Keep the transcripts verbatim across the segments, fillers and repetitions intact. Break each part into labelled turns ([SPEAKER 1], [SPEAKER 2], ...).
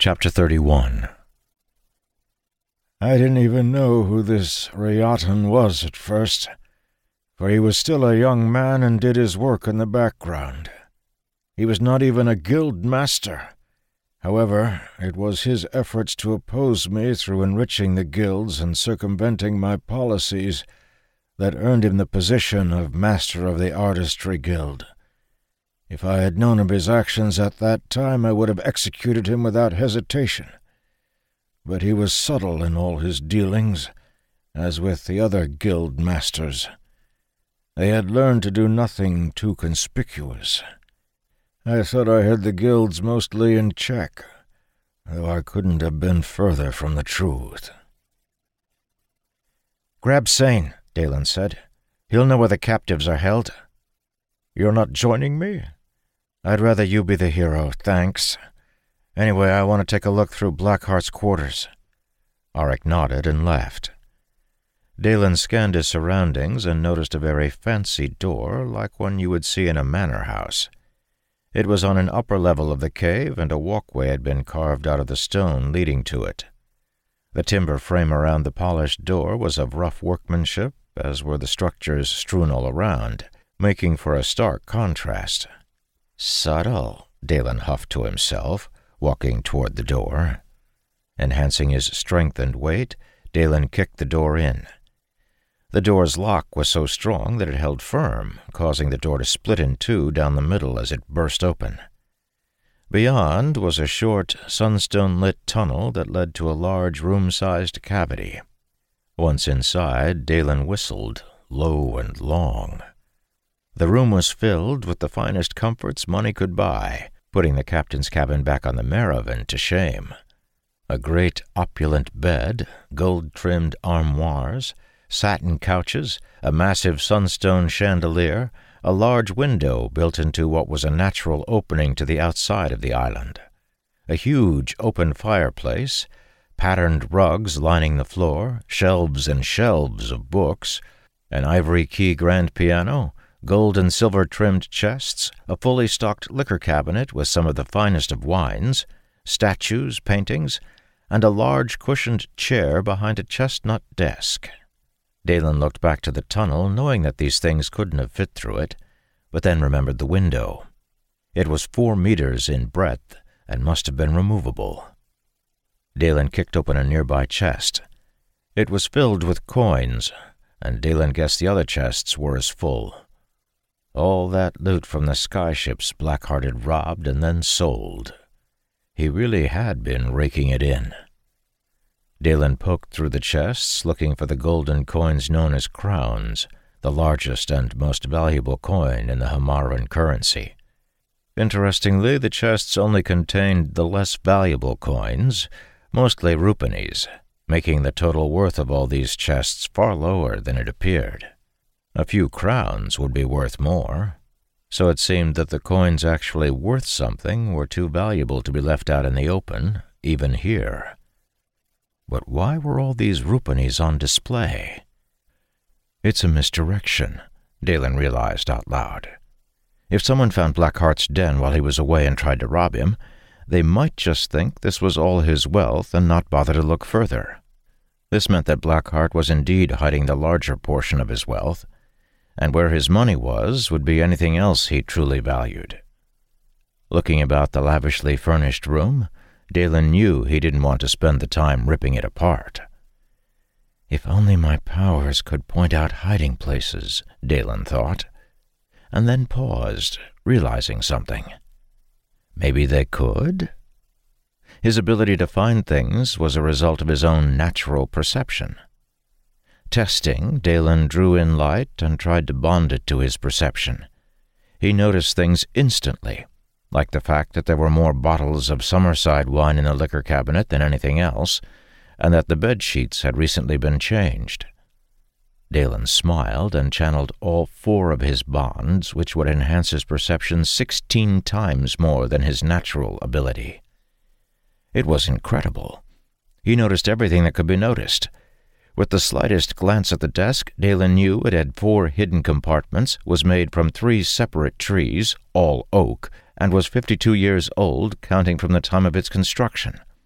[SPEAKER 1] Chapter thirty-one.
[SPEAKER 2] I didn't even know who this Rayatan was at first, for he was still a young man and did his work in the background. He was not even a guild master. However, it was his efforts to oppose me through enriching the guilds and circumventing my policies that earned him the position of Master of the Artistry Guild. If I had known of his actions at that time, I would have executed him without hesitation. But he was subtle in all his dealings, as with the other guild masters. They had learned to do nothing too conspicuous. I thought I had the guilds mostly in check, though I couldn't have been further from the truth.
[SPEAKER 3] "Grab Sane," Dalen said. "He'll know where the captives are held." "You're not joining me?" "I'd rather you be the hero, thanks. Anyway, I want to take a look through Blackheart's quarters." Arik nodded and left. Dalen scanned his surroundings and noticed a very fancy door, like one you would see in a manor house. It was on an upper level of the cave, and a walkway had been carved out of the stone leading to it. The timber frame around the polished door was of rough workmanship, as were the structures strewn all around, making for a stark contrast. "Subtle," Dalen huffed to himself, walking toward the door. Enhancing his strength and weight, Dalen kicked the door in. The door's lock was so strong that it held firm, causing the door to split in two down the middle as it burst open. Beyond was a short, sunstone-lit tunnel that led to a large, room-sized cavity. Once inside, Dalen whistled, low and long. The room was filled with the finest comforts money could buy, putting the captain's cabin back on the Maravan to shame. A great opulent bed, gold-trimmed armoires, satin couches, a massive sunstone chandelier, a large window built into what was a natural opening to the outside of the island, a huge open fireplace, patterned rugs lining the floor, shelves and shelves of books, an ivory key grand piano, gold and silver-trimmed chests, a fully stocked liquor cabinet with some of the finest of wines, statues, paintings, and a large cushioned chair behind a chestnut desk. Dalen looked back to the tunnel, knowing that these things couldn't have fit through it, but then remembered the window. It was four meters in breadth and must have been removable. Dalen kicked open a nearby chest. It was filled with coins, and Dalen guessed the other chests were as full. All that loot from the skyships Blackheart had robbed and then sold. He really had been raking it in. Dalen poked through the chests, looking for the golden coins known as crowns, the largest and most valuable coin in the Hamaran currency. Interestingly, the chests only contained the less valuable coins, mostly rupees, making the total worth of all these chests far lower than it appeared. A few crowns would be worth more, so it seemed that the coins actually worth something were too valuable to be left out in the open, even here. But why were all these rupees on display? "It's a misdirection," Dalen realized out loud. If someone found Blackheart's den while he was away and tried to rob him, they might just think this was all his wealth and not bother to look further. This meant that Blackheart was indeed hiding the larger portion of his wealth, and where his money was would be anything else he truly valued. Looking about the lavishly furnished room, Dalen knew he didn't want to spend the time ripping it apart. If only my powers could point out hiding places, Dalen thought, and then paused, realizing something. Maybe they could? His ability to find things was a result of his own natural perception. Testing, Dalen drew in light and tried to bond it to his perception. He noticed things instantly, like the fact that there were more bottles of Summerside wine in the liquor cabinet than anything else, and that the bed sheets had recently been changed. Dalen smiled and channeled all four of his bonds, which would enhance his perception sixteen times more than his natural ability. It was incredible. He noticed everything that could be noticed. With the slightest glance at the desk, Dalen knew it had four hidden compartments, was made from three separate trees, all oak, and was fifty-two years old, counting from the time of its construction.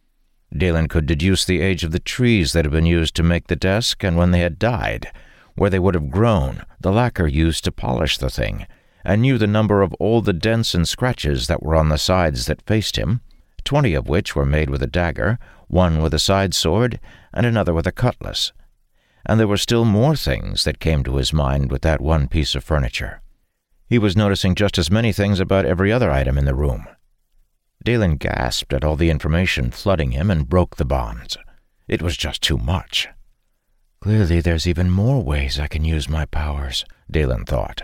[SPEAKER 3] Dalen could deduce the age of the trees that had been used to make the desk and when they had died, where they would have grown, the lacquer used to polish the thing, and knew the number of all the dents and scratches that were on the sides that faced him, twenty of which were made with a dagger, one with a side sword, and another with a cutlass. And there were still more things that came to his mind with that one piece of furniture. He was noticing just as many things about every other item in the room. Dalen gasped at all the information flooding him and broke the bonds. It was just too much. Clearly there's even more ways I can use my powers, Dalen thought.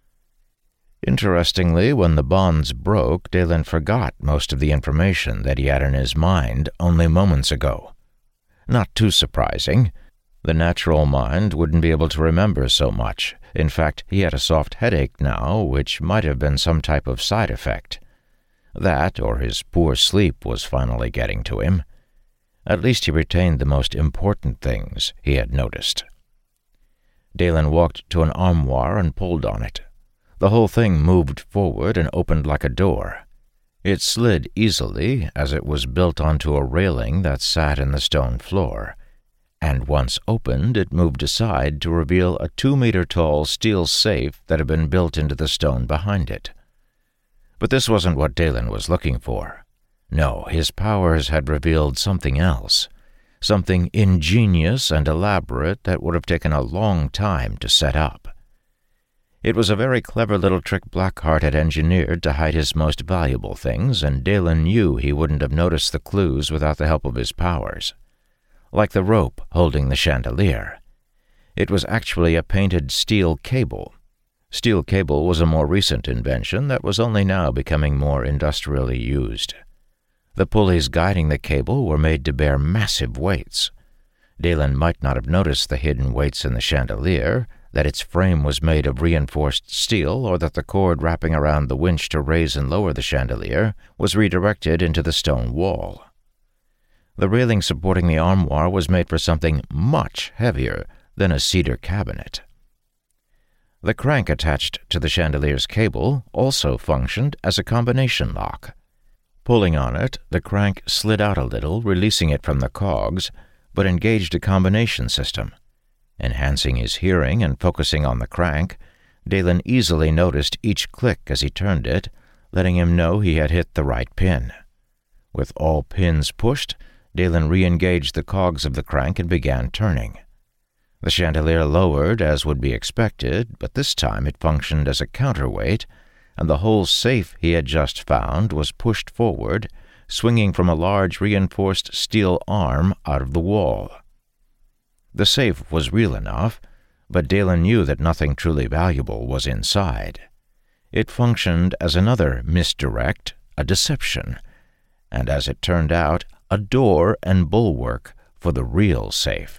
[SPEAKER 3] Interestingly, when the bonds broke, Dalen forgot most of the information that he had in his mind only moments ago. Not too surprising. The natural mind wouldn't be able to remember so much. In fact, he had a soft headache now, which might have been some type of side effect. That, or his poor sleep, was finally getting to him. At least he retained the most important things he had noticed. Dalen walked to an armoire and pulled on it. The whole thing moved forward and opened like a door. It slid easily, as it was built onto a railing that sat in the stone floor, and once opened, it moved aside to reveal a two-meter-tall steel safe that had been built into the stone behind it. But this wasn't what Dalen was looking for. No, his powers had revealed something else, something ingenious and elaborate that would have taken a long time to set up. It was a very clever little trick Blackheart had engineered to hide his most valuable things, and Dalen knew he wouldn't have noticed the clues without the help of his powers. Like the rope holding the chandelier. It was actually a painted steel cable. Steel cable was a more recent invention that was only now becoming more industrially used. The pulleys guiding the cable were made to bear massive weights. Dalen might not have noticed the hidden weights in the chandelier, that its frame was made of reinforced steel, or that the cord wrapping around the winch to raise and lower the chandelier was redirected into the stone wall. The railing supporting the armoire was made for something much heavier than a cedar cabinet. The crank attached to the chandelier's cable also functioned as a combination lock. Pulling on it, the crank slid out a little, releasing it from the cogs, but engaged a combination system. Enhancing his hearing and focusing on the crank, Dalen easily noticed each click as he turned it, letting him know he had hit the right pin. With all pins pushed, Dalen re-engaged the cogs of the crank and began turning. The chandelier lowered as would be expected, but this time it functioned as a counterweight, and the whole safe he had just found was pushed forward, swinging from a large reinforced steel arm out of the wall. The safe was real enough, but Dalen knew that nothing truly valuable was inside. It functioned as another misdirect, a deception, and as it turned out, a door and bulwark for the real safe.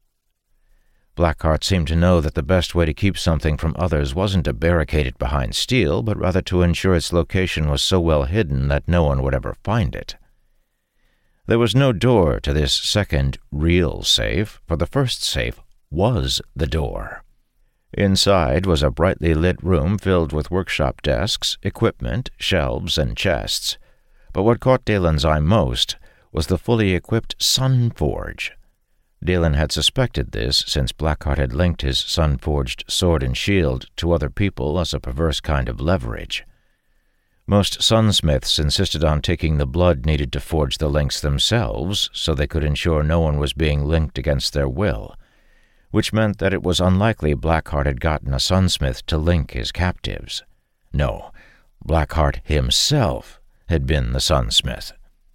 [SPEAKER 3] Blackheart seemed to know that the best way to keep something from others wasn't to barricade it behind steel, but rather to ensure its location was so well hidden that no one would ever find it. There was no door to this second real safe, for the first safe was the door. Inside was a brightly lit room filled with workshop desks, equipment, shelves, and chests. But what caught Dalen's eye most was the fully equipped Sun Forge. Dalen had suspected this since Blackheart had linked his sun-forged sword and shield to other people as a perverse kind of leverage. Most sunsmiths insisted on taking the blood needed to forge the links themselves so they could ensure no one was being linked against their will, which meant that it was unlikely Blackheart had gotten a sunsmith to link his captives. No, Blackheart himself had been the sunsmith.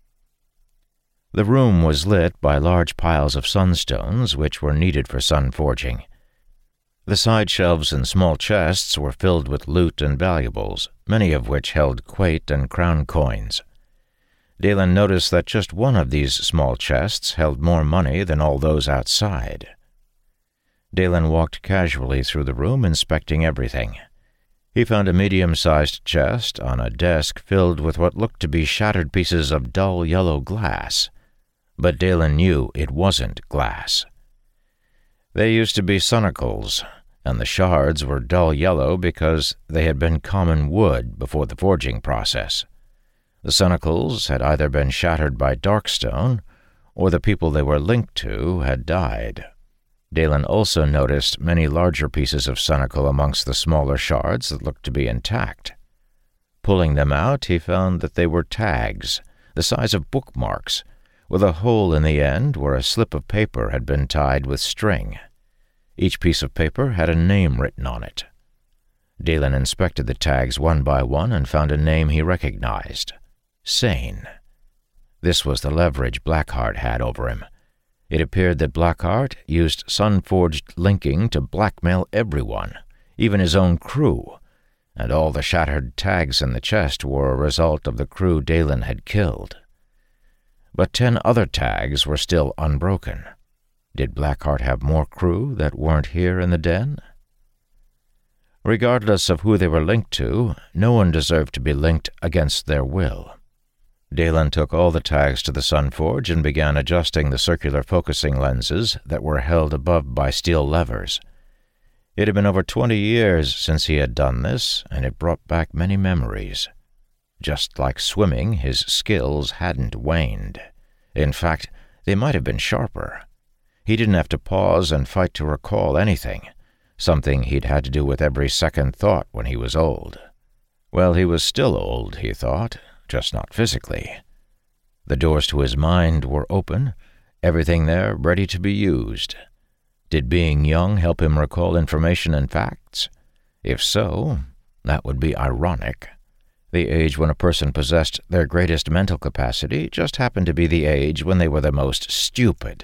[SPEAKER 3] The room was lit by large piles of sunstones, which were needed for sun forging. The side shelves and small chests were filled with loot and valuables, many of which held quate and crown coins. Dalen noticed that just one of these small chests held more money than all those outside. Dalen walked casually through the room, inspecting everything. He found a medium-sized chest on a desk filled with what looked to be shattered pieces of dull yellow glass. But Dalen knew it wasn't glass. They used to be sonicles, and the shards were dull yellow because they had been common wood before the forging process. The sonicles had either been shattered by Darkstone, or the people they were linked to had died. Dalen also noticed many larger pieces of sunicle amongst the smaller shards that looked to be intact. Pulling them out, he found that they were tags, the size of bookmarks, with a hole in the end where a slip of paper had been tied with string. Each piece of paper had a name written on it. Dalen inspected the tags one by one and found a name he recognized. Sane. This was the leverage Blackheart had over him. It appeared that Blackheart used sun-forged linking to blackmail everyone, even his own crew, and all the shattered tags in the chest were a result of the crew Dalen had killed. But ten other tags were still unbroken. Did Blackheart have more crew that weren't here in the den? Regardless of who they were linked to, no one deserved to be linked against their will. Dalen took all the tags to the Sunforge and began adjusting the circular focusing lenses that were held above by steel levers. It had been over twenty years since he had done this, and it brought back many memories. Just like swimming, his skills hadn't waned. In fact, they might have been sharper. He didn't have to pause and fight to recall anything, something he'd had to do with every second thought when he was old. Well, he was still old, he thought, just not physically. The doors to his mind were open, everything there ready to be used. Did being young help him recall information and facts? If so, that would be ironic. The age when a person possessed their greatest mental capacity just happened to be the age when they were the most stupid.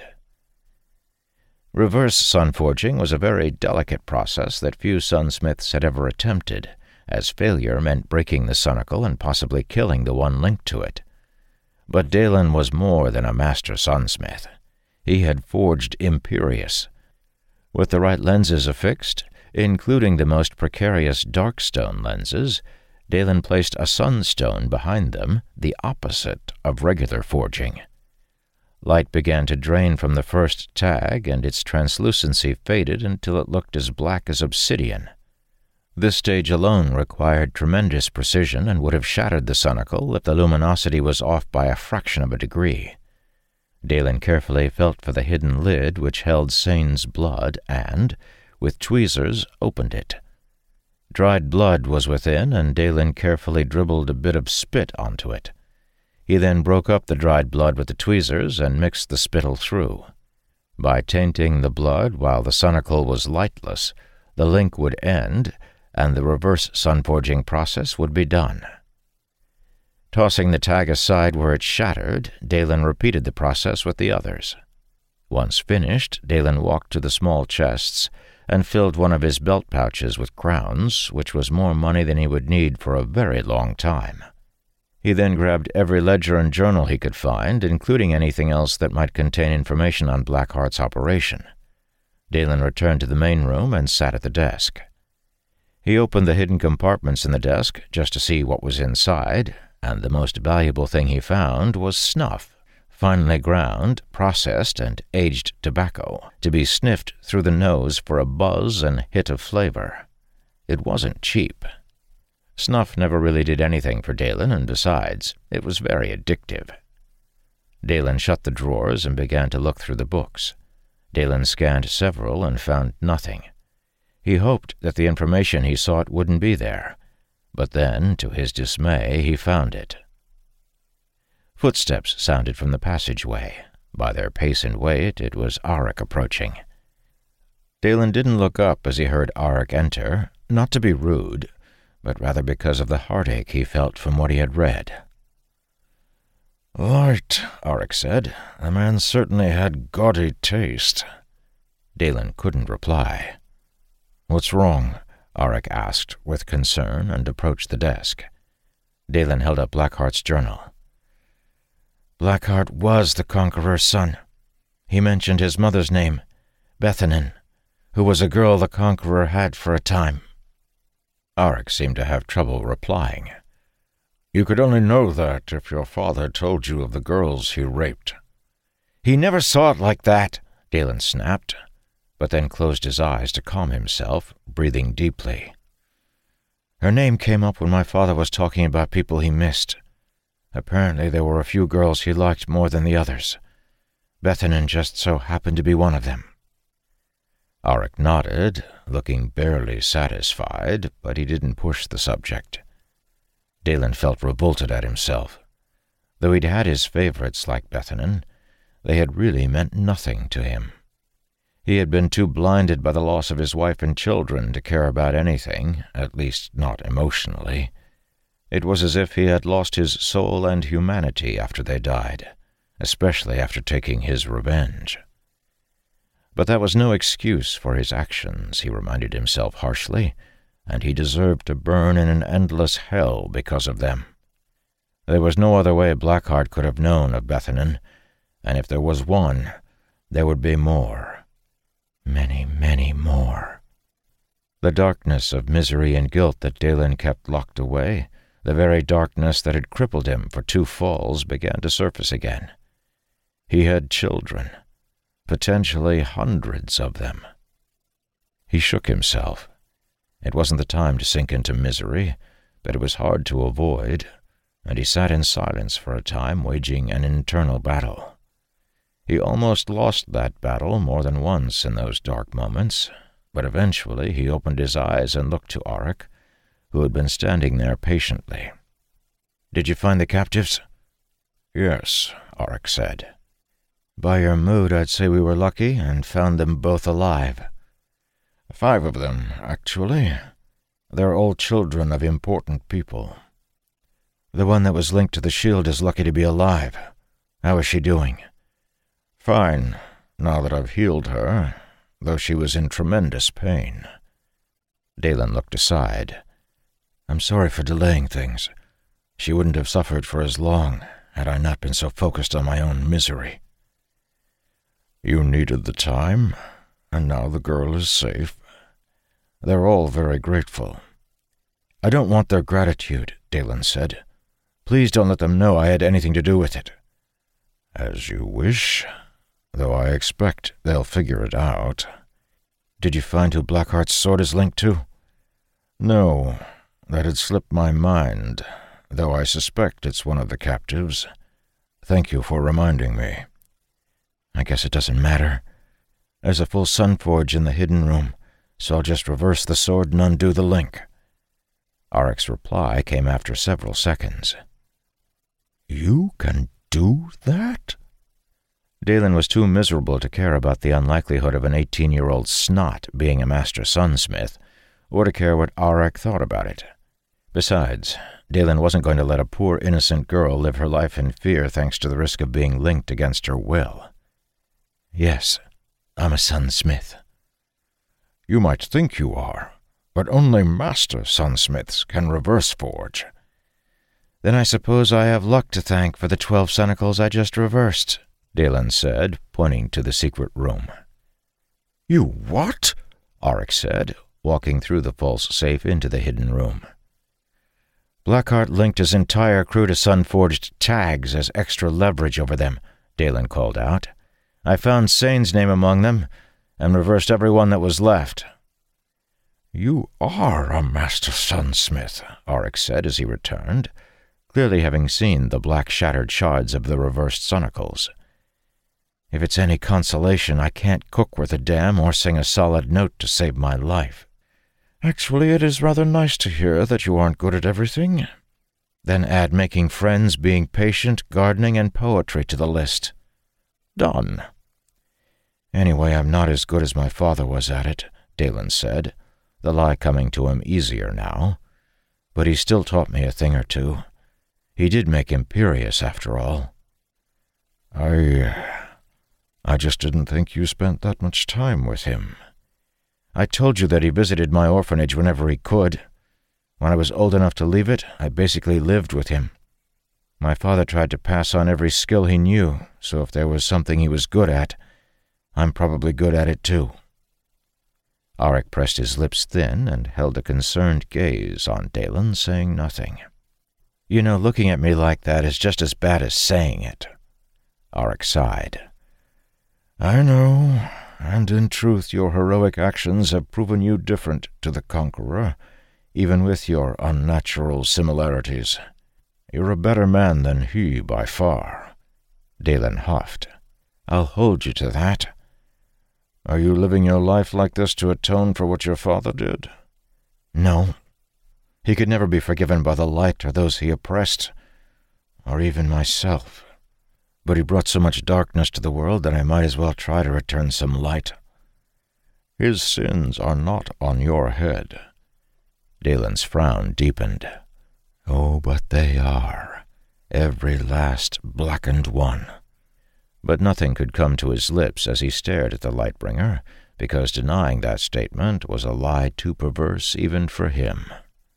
[SPEAKER 3] Reverse sunforging was a very delicate process that few sunsmiths had ever attempted, as failure meant breaking the sunicle and possibly killing the one linked to it. But Dalen was more than a master sunsmith. He had forged Imperius. With the right lenses affixed, including the most precarious darkstone lenses, Dalen placed a sunstone behind them, the opposite of regular forging. Light began to drain from the first tag, and its translucency faded until it looked as black as obsidian. This stage alone required tremendous precision and would have shattered the sunicle if the luminosity was off by a fraction of a degree. Dalen carefully felt for the hidden lid which held Sane's blood and, with tweezers, opened it. Dried blood was within, and Dalen carefully dribbled a bit of spit onto it. He then broke up the dried blood with the tweezers and mixed the spittle through. By tainting the blood while the sunicle was lightless, the link would end, and the reverse sunforging process would be done. Tossing the tag aside where it shattered, Dalen repeated the process with the others. Once finished, Dalen walked to the small chests and filled one of his belt pouches with crowns, which was more money than he would need for a very long time. He then grabbed every ledger and journal he could find, including anything else that might contain information on Blackheart's operation. Dalen returned to the main room and sat at the desk. He opened the hidden compartments in the desk just to see what was inside, and the most valuable thing he found was snuff, finely ground, processed, and aged tobacco, to be sniffed through the nose for a buzz and hit of flavor. It wasn't cheap. Snuff never really did anything for Dalen, and besides, it was very addictive. Dalen shut the drawers and began to look through the books. Dalen scanned several and found nothing. He hoped that the information he sought wouldn't be there, but then, to his dismay, he found it. Footsteps sounded from the passageway. By their pace and weight, it was Arik approaching. Dalen didn't look up as he heard Arik enter, not to be rude, but rather because of the heartache he felt from what he had read.
[SPEAKER 2] "Light," Arik said. "The man certainly had gaudy taste."
[SPEAKER 3] Dalen couldn't reply.
[SPEAKER 2] "What's wrong?"
[SPEAKER 3] Arik asked with concern and approached the desk. Dalen held up Blackheart's journal.
[SPEAKER 1] Blackheart was the Conqueror's son. He mentioned his mother's name, Bethanin, who was a girl the Conqueror had for a time.
[SPEAKER 3] Arik seemed to have trouble replying.
[SPEAKER 2] "You could only know that if your father told you of the girls he raped."
[SPEAKER 1] "He never saw it like that,"
[SPEAKER 3] Dalen snapped, but then closed his eyes to calm himself, breathing deeply.
[SPEAKER 1] "Her name came up when my father was talking about people he missed. Apparently there were a few girls he liked more than the others. Bethanen just so happened to be one of them.
[SPEAKER 3] Auric nodded, looking barely satisfied, but he didn't push the subject. Dalen felt revolted at himself. Though he'd had his favorites like Bethanen, they had really meant nothing to him. He had been too blinded by the loss of his wife and children to care about anything, at least not emotionally. It was as if he had lost his soul and humanity after they died, especially after taking his revenge. But that was no excuse for his actions, he reminded himself harshly, and he deserved to burn in an endless hell because of them. There was no other way Blackheart could have known of Bethanen, and if there was one, there would be more. Many, many more. The darkness of misery and guilt that Dalen kept locked away, the very darkness that had crippled him for two falls, began to surface again. He had children, potentially hundreds of them. He shook himself. It wasn't the time to sink into misery, but it was hard to avoid, and he sat in silence for a time, waging an internal battle. He almost lost that battle more than once in those dark moments, but eventually he opened his eyes and looked to Auric, who had been standing there patiently. "Did you find the captives?"
[SPEAKER 2] "Yes," Auric said.
[SPEAKER 1] "By your mood, I'd say we were lucky and found them both alive."
[SPEAKER 2] "Five of them, actually. They're all children of important people."
[SPEAKER 1] "The one that was linked to the shield is lucky to be alive. How is she doing?"
[SPEAKER 2] "Fine, now that I've healed her, though she was in tremendous pain."
[SPEAKER 3] Dalen looked aside.
[SPEAKER 1] "I'm sorry for delaying things. She wouldn't have suffered for as long had I not been so focused on my own misery."
[SPEAKER 2] "You needed the time, and now the girl is safe. They're all very grateful."
[SPEAKER 1] "I don't want their gratitude," Dalen said. "Please don't let them know I had anything to do with it."
[SPEAKER 2] "As you wish, though I expect they'll figure it out."
[SPEAKER 1] "Did you find who Blackheart's sword is linked to?"
[SPEAKER 2] "No, that had slipped my mind, though I suspect it's one of the captives. Thank you for reminding me."
[SPEAKER 1] "I guess it doesn't matter. There's a full Sunforge in the hidden room, so I'll just reverse the sword and undo the link."
[SPEAKER 3] Auric's reply came after several seconds.
[SPEAKER 2] "You can do that?"
[SPEAKER 1] Dalen was too miserable to care about the unlikelihood of an eighteen-year-old snot being a master sunsmith, or to care what Auric thought about it. Besides, Dalen wasn't going to let a poor innocent girl live her life in fear thanks to the risk of being linked against her will. "Yes, I'm a sunsmith."
[SPEAKER 2] "You might think you are, but only master sunsmiths can reverse forge."
[SPEAKER 1] "Then I suppose I have luck to thank for the twelve sunicles I just reversed," Dalen said, pointing to the secret room.
[SPEAKER 2] "You what?"
[SPEAKER 3] Auric said, walking through the false safe into the hidden room.
[SPEAKER 1] "Blackheart linked his entire crew to Sunforged tags as extra leverage over them," Dalen called out. "I found Sane's name among them, and reversed every one that was left."
[SPEAKER 2] "You are a master sunsmith,"
[SPEAKER 3] Auric said as he returned, clearly having seen the black shattered shards of the reversed sonicles.
[SPEAKER 1] "If it's any consolation, I can't cook worth a damn or sing a solid note to save my life."
[SPEAKER 2] "Actually, it is rather nice to hear that you aren't good at everything."
[SPEAKER 1] "Then add making friends, being patient, gardening, and poetry to the list."
[SPEAKER 2] "Done."
[SPEAKER 1] "Anyway, I'm not as good as my father was at it," Dalen said, the lie coming to him easier now. "But he still taught me a thing or two. He did make Imperius, after all."
[SPEAKER 2] I... I just didn't think you spent that much time with him."
[SPEAKER 1] "I told you that he visited my orphanage whenever he could. When I was old enough to leave it, I basically lived with him. My father tried to pass on every skill he knew, so if there was something he was good at, I'm probably good at it too."
[SPEAKER 3] Auric pressed his lips thin and held a concerned gaze on Dalen, saying nothing.
[SPEAKER 1] "You know, looking at me like that is just as bad as saying it."
[SPEAKER 3] Auric sighed.
[SPEAKER 2] "I know, and in truth your heroic actions have proven you different to the Conqueror, even with your unnatural similarities. You're a better man than he, by far."
[SPEAKER 3] Dalen huffed. I'll hold you to that.
[SPEAKER 2] Are you living your life like this to atone for what your father did?
[SPEAKER 3] No. He could never be forgiven by the light or those he oppressed, or even myself. But he brought so much darkness to the world that I might as well try to return some light.
[SPEAKER 2] His sins are not on your head.
[SPEAKER 3] Dalen's frown deepened. Oh, but they are. Every last blackened one. But nothing could come to his lips as he stared at the Lightbringer, because denying that statement was a lie too perverse even for him.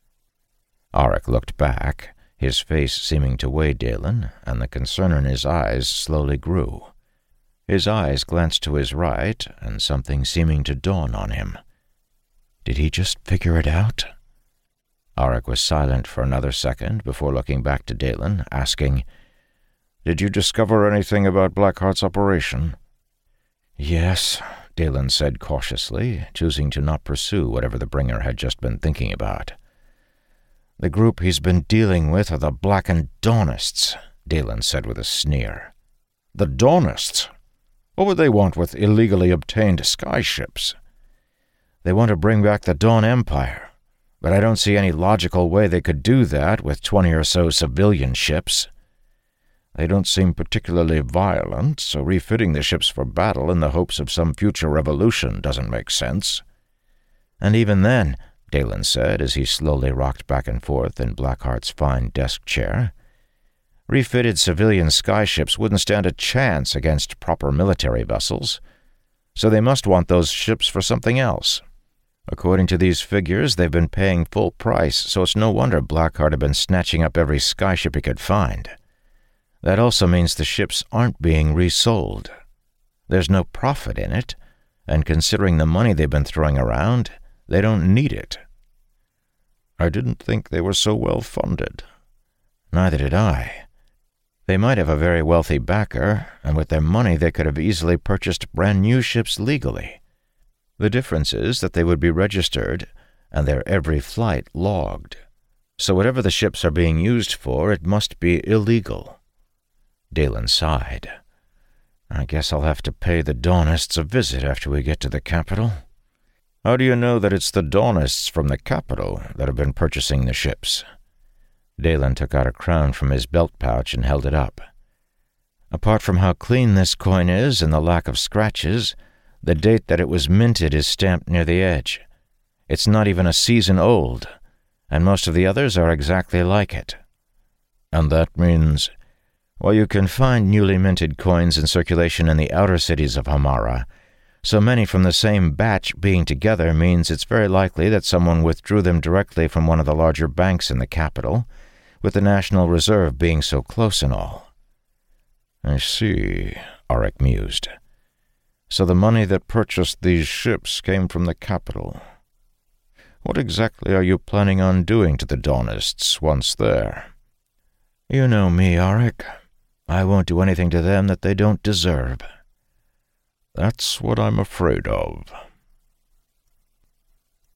[SPEAKER 3] Auric looked back, his face seeming to weigh Dalen, and the concern in his eyes slowly grew. His eyes glanced to his right, and something seeming to dawn on him. Did he just figure it out? Auric was silent for another second before looking back to Dalen, asking,
[SPEAKER 2] "Did you discover anything about Blackheart's operation?"
[SPEAKER 3] "Yes," Dalen said cautiously, choosing to not pursue whatever the bringer had just been thinking about. "The group he's been dealing with are the Blackened Dawnists," Dalen said with a sneer.
[SPEAKER 2] "The Dawnists? What would they want with illegally obtained skyships?"
[SPEAKER 3] "They want to bring back the Dawn Empire, but I don't see any logical way they could do that with twenty or so civilian ships.
[SPEAKER 2] They don't seem particularly violent, so refitting the ships for battle in the hopes of some future revolution doesn't make sense."
[SPEAKER 3] "And even then," Dalen said as he slowly rocked back and forth in Blackheart's fine desk chair, "refitted civilian skyships wouldn't stand a chance against proper military vessels, so they must want those ships for something else. According to these figures, they've been paying full price, so it's no wonder Blackheart had been snatching up every skyship he could find. That also means the ships aren't being resold. There's no profit in it, and considering the money they've been throwing around, they don't need it."
[SPEAKER 2] "I didn't think they were so well funded."
[SPEAKER 3] "Neither did I. They might have a very wealthy backer, and with their money they could have easily purchased brand new ships legally. The difference is that they would be registered and their every flight logged. So whatever the ships are being used for, it must be illegal." Dalen sighed. "I guess I'll have to pay the Dawnists a visit after we get to the capital."
[SPEAKER 2] "How do you know that it's the Dawnists from the capital that have been purchasing the ships?"
[SPEAKER 3] Dalen took out a crown from his belt pouch and held it up. "Apart from how clean this coin is and the lack of scratches, the date that it was minted is stamped near the edge. It's not even a season old, and most of the others are exactly like it."
[SPEAKER 2] "And that means—"
[SPEAKER 3] "Well, you can find newly minted coins in circulation in the outer cities of Hamara. So many from the same batch being together means it's very likely that someone withdrew them directly from one of the larger banks in the capital, with the National Reserve being so close and all."
[SPEAKER 2] "I see," Auric mused. "So the money that purchased these ships came from the capital. What exactly are you planning on doing to the Dawnists once there?"
[SPEAKER 3] "You know me, Auric. I won't do anything to them that they don't deserve."
[SPEAKER 2] "That's what I'm afraid of."